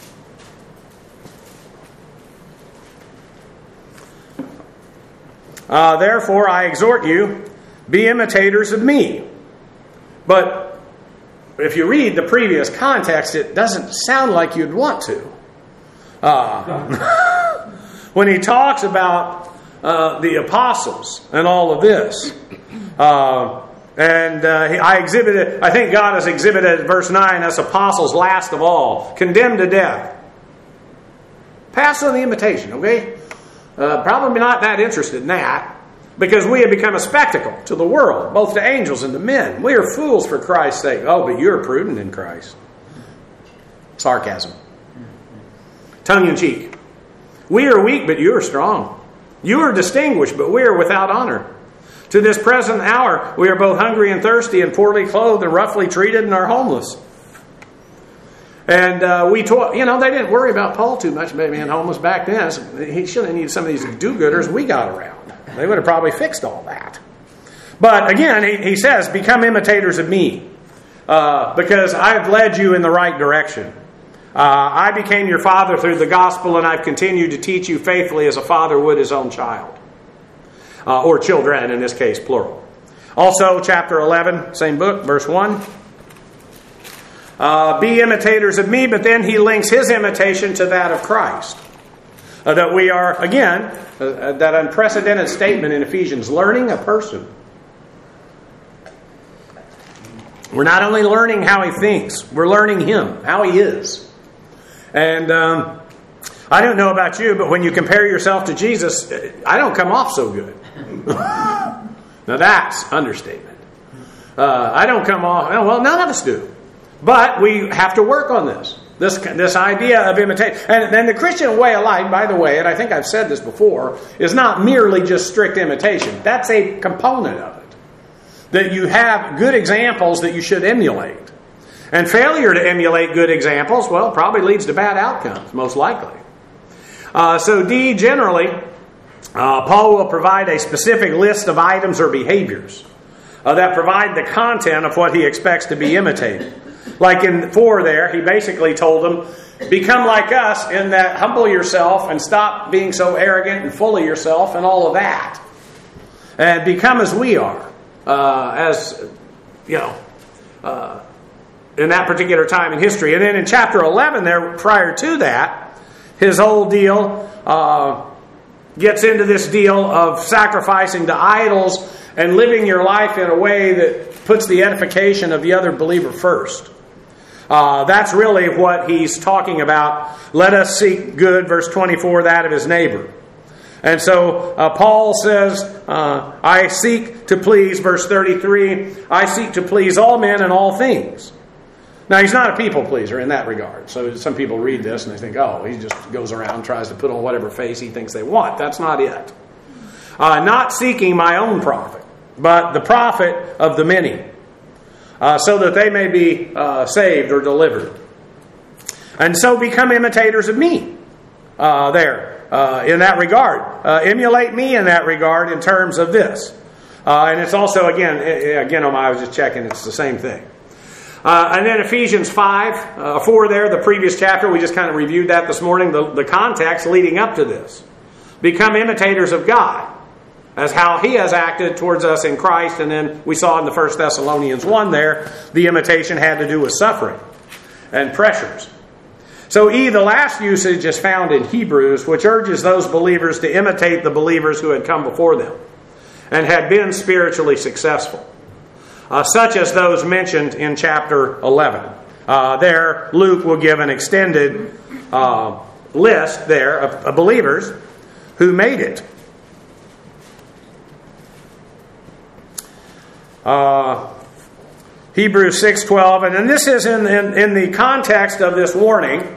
Uh, Therefore, I exhort you, be imitators of me. But if you read the previous context, it doesn't sound like you'd want to. Uh, when he talks about uh, the apostles and all of this, uh, and uh, he, I exhibited, I think God has exhibited verse nine us apostles last of all, condemned to death. Pass on the invitation, okay? Uh, probably not that interested in that. Because we have become a spectacle to the world, both to angels and to men. We are fools for Christ's sake. Oh, but you're prudent in Christ. Sarcasm. Tongue in cheek. We are weak, but you are strong. You are distinguished, but we are without honor. To this present hour, we are both hungry and thirsty and poorly clothed and roughly treated and are homeless. And uh, we taught, you know, they didn't worry about Paul too much about being homeless back then. He should have needed some of these do-gooders we got around. They would have probably fixed all that. But again, he, he says, become imitators of me, uh, because I have led you in the right direction. Uh, I became your father through the gospel, and I've continued to teach you faithfully as a father would his own child. Uh, or children, in this case, plural. Also, chapter eleven, same book, verse one. Uh, be imitators of me, but then he links his imitation to that of Christ. Uh, that we are, again, uh, that unprecedented statement in Ephesians, learning a person. We're not only learning how he thinks, we're learning him, how he is. And um, I don't know about you, but when you compare yourself to Jesus, I don't come off so good. Now that's understatement. Uh, I don't come off, well, none of us do. But we have to work on this. This this idea of imitation. And then the Christian way of life, by the way, and I think I've said this before, is not merely just strict imitation. That's a component of it. That you have good examples that you should emulate. And failure to emulate good examples, well, probably leads to bad outcomes, most likely. Uh, so D, generally, uh, Paul will provide a specific list of items or behaviors uh, that provide the content of what he expects to be imitated. Like in four there, he basically told them, become like us in that humble yourself and stop being so arrogant and full of yourself and all of that. And become as we are, uh, as, you know, uh, in that particular time in history. And then in chapter eleven there, prior to that, his whole deal uh, gets into this deal of sacrificing to idols and living your life in a way that puts the edification of the other believer first. Uh, that's really what he's talking about. Let us seek good, verse twenty-four, that of his neighbor. And so uh, Paul says, uh, I seek to please, verse thirty-three, I seek to please all men in all things. Now, he's not a people pleaser in that regard. So some people read this and they think, oh, he just goes around and tries to put on whatever face he thinks they want. That's not it. Uh, not seeking my own profit, but the profit of the many, uh, so that they may be uh, saved or delivered. And so become imitators of me uh, there uh, in that regard. Uh, emulate me in that regard in terms of this. Uh, and it's also, again, again, I was just checking, it's the same thing. Uh, and then Ephesians five, uh, four there, the previous chapter, we just kind of reviewed that this morning, the, the context leading up to this. Become imitators of God, as how He has acted towards us in Christ. And then we saw in the First Thessalonians one there, the imitation had to do with suffering and pressures. So E, the last usage, is found in Hebrews, which urges those believers to imitate the believers who had come before them and had been spiritually successful. Uh, such as those mentioned in chapter eleven. Uh, there, Luke will give an extended uh, list there of, of believers who made it. Uh, Hebrews six twelve, and then this is in, in, in the context of this warning.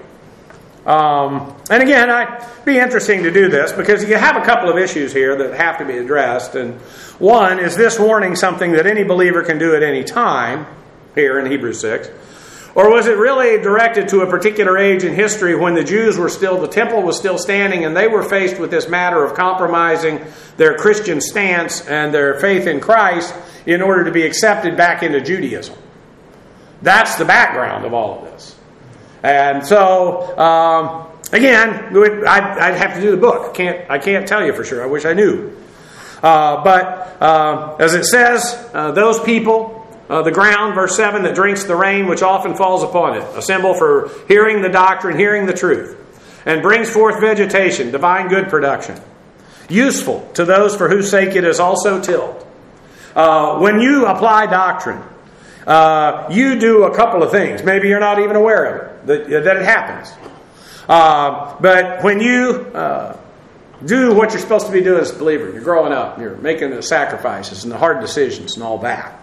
Um, and again, it'd be interesting to do this because you have a couple of issues here that have to be addressed. And one, is this warning something that any believer can do at any time here in Hebrews six? Or was it really directed to a particular age in history when the Jews were still, the temple was still standing and they were faced with this matter of compromising their Christian stance and their faith in Christ in order to be accepted back into Judaism? That's the background of all of this. And so, um, again, I'd, I'd have to do the book. I can't, I can't tell you for sure. I wish I knew. Uh, but uh, as it says, uh, those people, uh, the ground, verse seven, that drinks the rain which often falls upon it, a symbol for hearing the doctrine, hearing the truth, and brings forth vegetation, divine good production, useful to those for whose sake it is also tilled. Uh, when you apply doctrine, uh, you do a couple of things. Maybe you're not even aware of it, that, that it happens. Uh, but when you uh, do what you're supposed to be doing as a believer, you're growing up, you're making the sacrifices and the hard decisions and all that.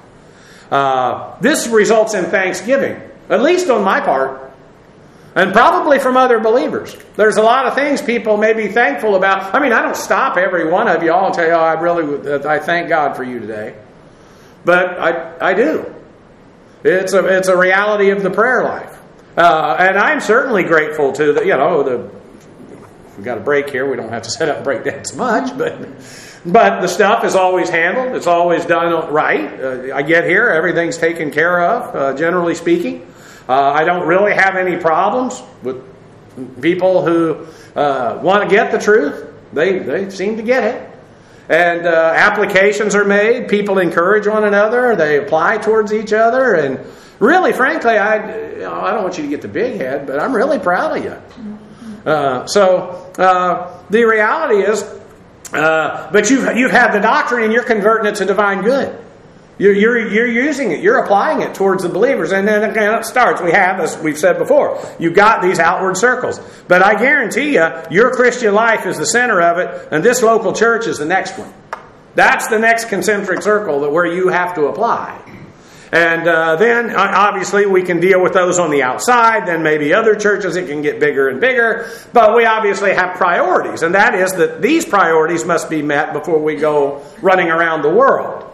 Uh, this results in thanksgiving, at least on my part, and probably from other believers. There's a lot of things people may be thankful about. I mean, I don't stop every one of you all and tell you, oh, I really, I thank God for you today. But I, I do. It's a, it's a reality of the prayer life. Uh, and I'm certainly grateful to the, you know, the, we've got a break here. We don't have to set up break dance much, but, but the stuff is always handled. It's always done right. Uh, I get here, everything's taken care of, uh, generally speaking. Uh, I don't really have any problems with people who uh, want to get the truth. They, they seem to get it. And uh, applications are made. People encourage one another. They apply towards each other. And really, frankly, I, you know, I don't want you to get the big head, but I'm really proud of you. Uh, so uh, the reality is, uh, but you've, you've had the doctrine and you're converting it to divine good. You're, you're, you're using it. You're applying it towards the believers. And then again, it starts. We have, as we've said before, you've got these outward circles. But I guarantee you, your Christian life is the center of it, and this local church is the next one. That's the next concentric circle that where you have to apply. And uh, then, obviously, we can deal with those on the outside. Then maybe other churches, it can get bigger and bigger. But we obviously have priorities. And that is that these priorities must be met before we go running around the world.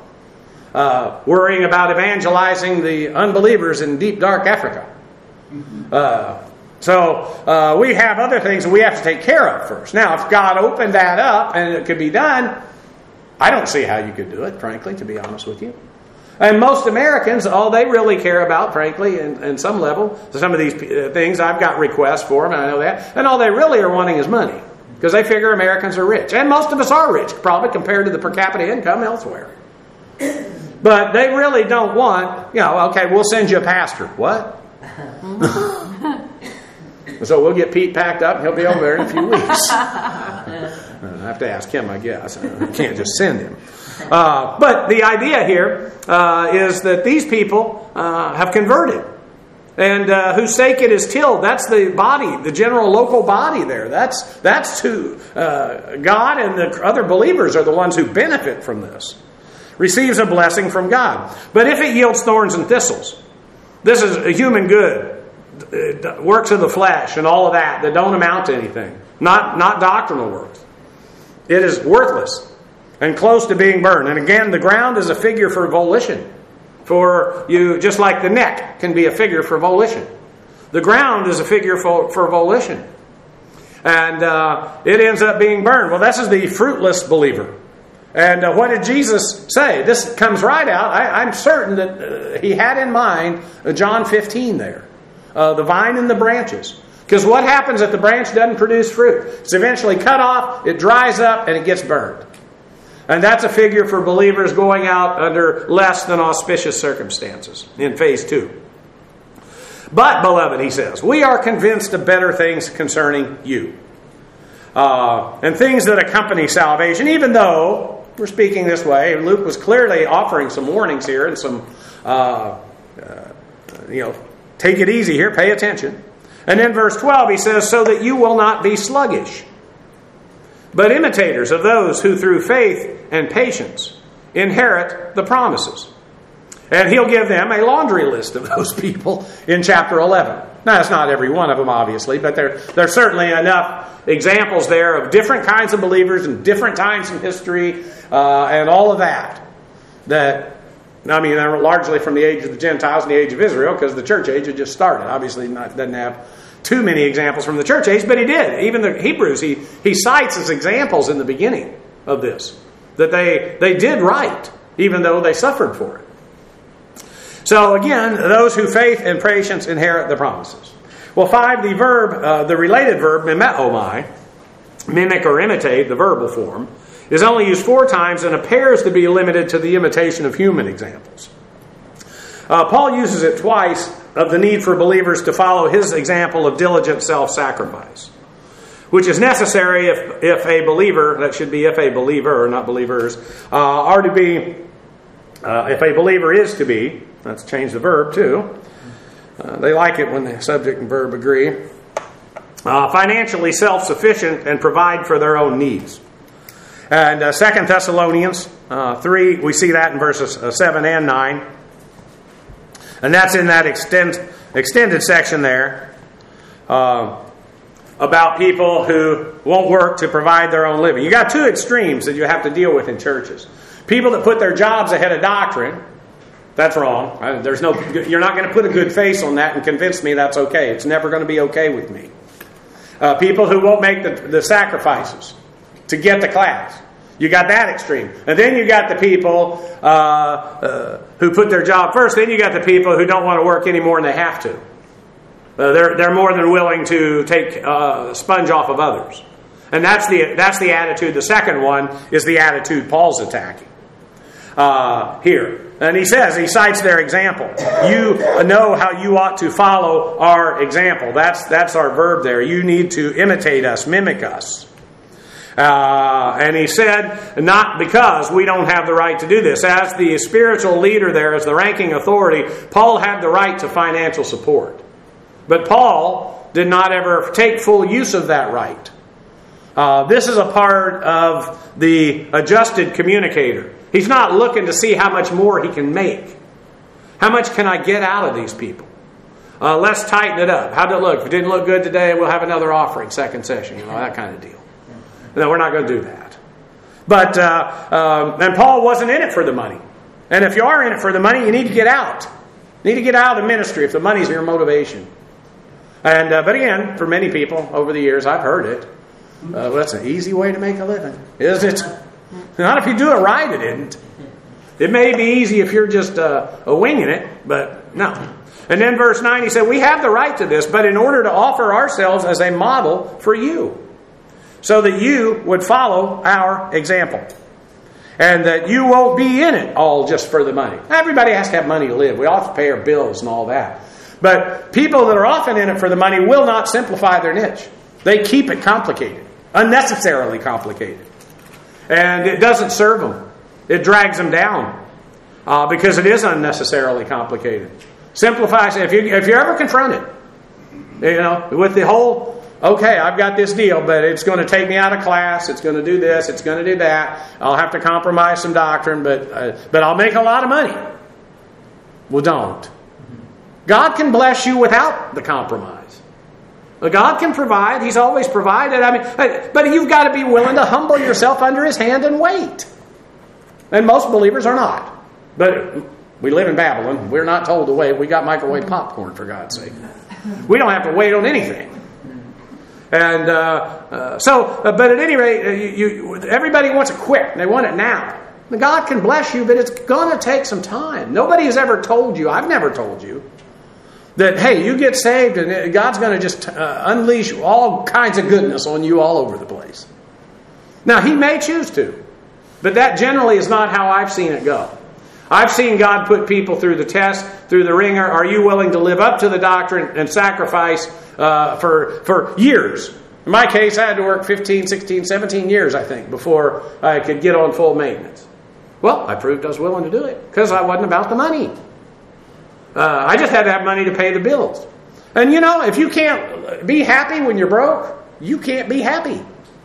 Uh, worrying about evangelizing the unbelievers in deep, dark Africa. Uh, so uh, we have other things that we have to take care of first. Now, if God opened that up and it could be done, I don't see how you could do it, frankly, to be honest with you. And most Americans, all they really care about, frankly, in, in some level, some of these uh, things, I've got requests for them, and I know that, and all they really are wanting is money. Because they figure Americans are rich. And most of us are rich, probably compared to the per capita income elsewhere. But they really don't want, you know, okay, we'll send you a pastor. What? So we'll get Pete packed up and he'll be over there in a few weeks. I have to ask him, I guess. I can't just send him. Uh, but the idea here uh, is that these people uh, have converted. And uh, whose sake it is tilled, that's the body, the general local body there. That's that's who uh, God and the other believers are the ones who benefit from this. Receives a blessing from God. But if it yields thorns and thistles, this is a human good, works of the flesh and all of that that don't amount to anything. Not, not doctrinal works. It is worthless and close to being burned. And again, the ground is a figure for volition. For you, just like the neck can be a figure for volition. The ground is a figure for, for volition. And uh, it ends up being burned. Well, this is the fruitless believer. And uh, what did Jesus say? This comes right out. I, I'm certain that uh, he had in mind uh, John fifteen there. Uh, the vine and the branches. Because what happens if the branch doesn't produce fruit? It's eventually cut off, it dries up, and it gets burned. And that's a figure for believers going out under less than auspicious circumstances in phase two. But, beloved, he says, we are convinced of better things concerning you. Uh, and things that accompany salvation, even though we're speaking this way, Luke was clearly offering some warnings here and some, uh, uh, you know, take it easy here, pay attention. And in verse twelve he says, so that you will not be sluggish, but imitators of those who through faith and patience inherit the promises. And he'll give them a laundry list of those people in chapter eleven. Now, that's not every one of them, obviously, but there, there's certainly enough examples there of different kinds of believers in different times in history uh, and all of that. That, I mean, they're largely from the age of the Gentiles and the age of Israel, because the church age had just started. Obviously, not, doesn't have too many examples from the church age, but he did. Even the Hebrews, he, he cites as examples in the beginning of this, that they, they did right, even though they suffered for it. So again, those who faith and patience inherit the promises. Well, five, the verb, uh, the related verb, mimeomai, mimic or imitate, the verbal form, is only used four times and appears to be limited to the imitation of human examples. Uh, Paul uses it twice of the need for believers to follow his example of diligent self-sacrifice, which is necessary if, if a believer, that should be if a believer, or not believers, uh, are to be, uh, if a believer is to be, let's change the verb too. Uh, they like it when the subject and verb agree. Uh, financially self-sufficient and provide for their own needs. And uh, Second Thessalonians uh, three, we see that in verses uh, seven and nine. And that's in that extend, extended section there uh, about people who won't work to provide their own living. You got two extremes that you have to deal with in churches. People that put their jobs ahead of doctrine. That's wrong. There's no. You're not going to put a good face on that and convince me that's okay. It's never going to be okay with me. Uh, people who won't make the, the sacrifices to get to class. You got that extreme. And then you got the people uh, uh, who put their job first. Then you got the people who don't want to work any more than they have to. Uh, they're they're more than willing to take uh, sponge off of others. And that's the that's the attitude. The second one is the attitude Paul's attacking uh, here. And he says, he cites their example. You know how you ought to follow our example. That's that's our verb there. You need to imitate us, mimic us. Uh, and he said, not because we don't have the right to do this. As the spiritual leader there, as the ranking authority, Paul had the right to financial support. But Paul did not ever take full use of that right. Uh, this is a part of the adjusted communicator. He's not looking to see how much more he can make. How much can I get out of these people? Uh, let's tighten it up. How'd it look? If it didn't look good today, we'll have another offering, second session, you know, that kind of deal. No, we're not going to do that. But, uh, um, and Paul wasn't in it for the money. And if you are in it for the money, you need to get out. You need to get out of ministry if the money's your motivation. And uh, but again, for many people over the years, I've heard it. Uh, well, that's an easy way to make a living, isn't it? Not if you do it right, it isn't. It may be easy if you're just uh, winging it, but no. And then verse nine, he said, we have the right to this, but in order to offer ourselves as a model for you, so that you would follow our example. And that you won't be in it all just for the money. Everybody has to have money to live. We all have to pay our bills and all that. But people that are often in it for the money will not simplify their niche. They keep it complicated. Unnecessarily complicated. And it doesn't serve them. It drags them down uh, because it is unnecessarily complicated. Simplifies it. If, you, if you're ever confronted, you know, with the whole, okay, I've got this deal, but it's going to take me out of class, it's going to do this, it's going to do that, I'll have to compromise some doctrine, but uh, but I'll make a lot of money. Well, don't. God can bless you without the compromise. God can provide. He's always provided. I mean, but you've got to be willing to humble yourself under His hand and wait. And most believers are not. But we live in Babylon. We're not told to wait. We got microwave popcorn, for God's sake. We don't have to wait on anything. And uh, uh, so, uh, but at any rate, uh, you, you, everybody wants it quick. They want it now. God can bless you, but it's going to take some time. Nobody has ever told you, I've never told you, that, hey, you get saved and God's going to just uh, unleash all kinds of goodness on you all over the place. Now, He may choose to, but that generally is not how I've seen it go. I've seen God put people through the test, through the ringer. Are you willing to live up to the doctrine and sacrifice uh, for, for years? In my case, I had to work fifteen, sixteen, seventeen years, I think, before I could get on full maintenance. Well, I proved I was willing to do it because I wasn't about the money. Uh, I just had to have money to pay the bills. And you know, if you can't be happy when you're broke, you can't be happy.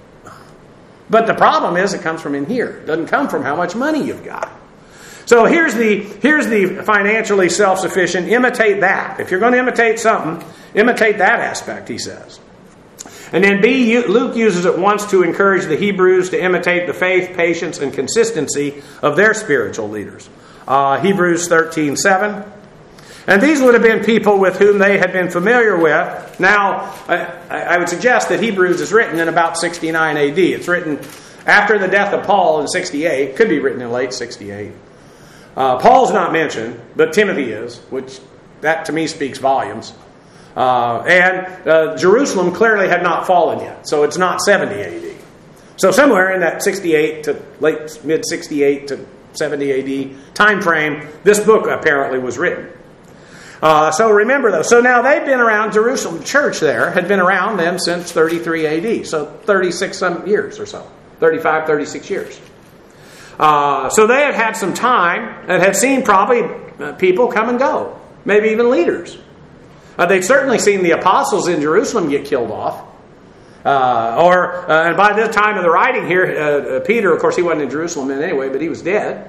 But the problem is it comes from in here. It doesn't come from how much money you've got. So here's the here's the financially self-sufficient. Imitate that. If you're going to imitate something, imitate that aspect, he says. And then B, Luke uses it once to encourage the Hebrews to imitate the faith, patience, and consistency of their spiritual leaders. Uh, Hebrews thirteen seven. And these would have been people with whom they had been familiar with. Now, I, I would suggest that Hebrews is written in about sixty-nine A D. It's written after the death of Paul in sixty-eight. Could be written in late sixty-eight. Uh, Paul's not mentioned, but Timothy is, which that to me speaks volumes. Uh, and uh, Jerusalem clearly had not fallen yet, so it's not seventy A D. So somewhere in that sixty-eight to late mid sixty-eight to seventy A D time frame, this book apparently was written. Uh, so remember though, so now they've been around, Jerusalem church there had been around them since thirty-three A D, so thirty-six some years or so, thirty-five, thirty-six years. Uh, so they had had some time and had seen probably uh, people come and go, maybe even leaders. Uh, they'd certainly seen the apostles in Jerusalem get killed off. Uh, or uh, and by the time of the writing here, uh, uh, Peter, of course, he wasn't in Jerusalem anyway, but he was dead.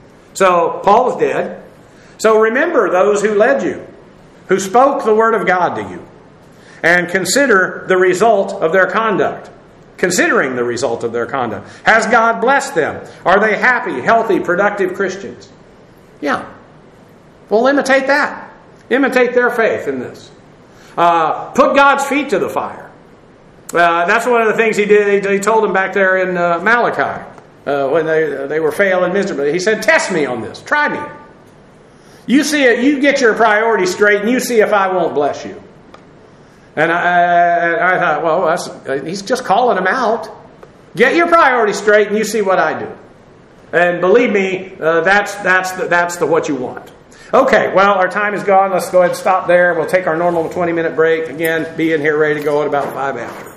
So Paul was dead. So remember those who led you, who spoke the word of God to you, and consider the result of their conduct. Considering the result of their conduct. Has God blessed them? Are they happy, healthy, productive Christians? Yeah. Well, imitate that. Imitate their faith in this. Uh, put God's feet to the fire. Uh, that's one of the things he did. He, he told them back there in uh, Malachi uh, when they they were failing miserably. He said, "Test me on this. Try me. You see it. You get your priorities straight, and you see if I won't bless you." And I, I thought, well, that's, he's just calling them out. Get your priorities straight, and you see what I do. And believe me, uh, that's that's the, that's the what you want. Okay, well, our time is gone. Let's go ahead and stop there. We'll take our normal twenty-minute break. Again, be in here ready to go at about five after.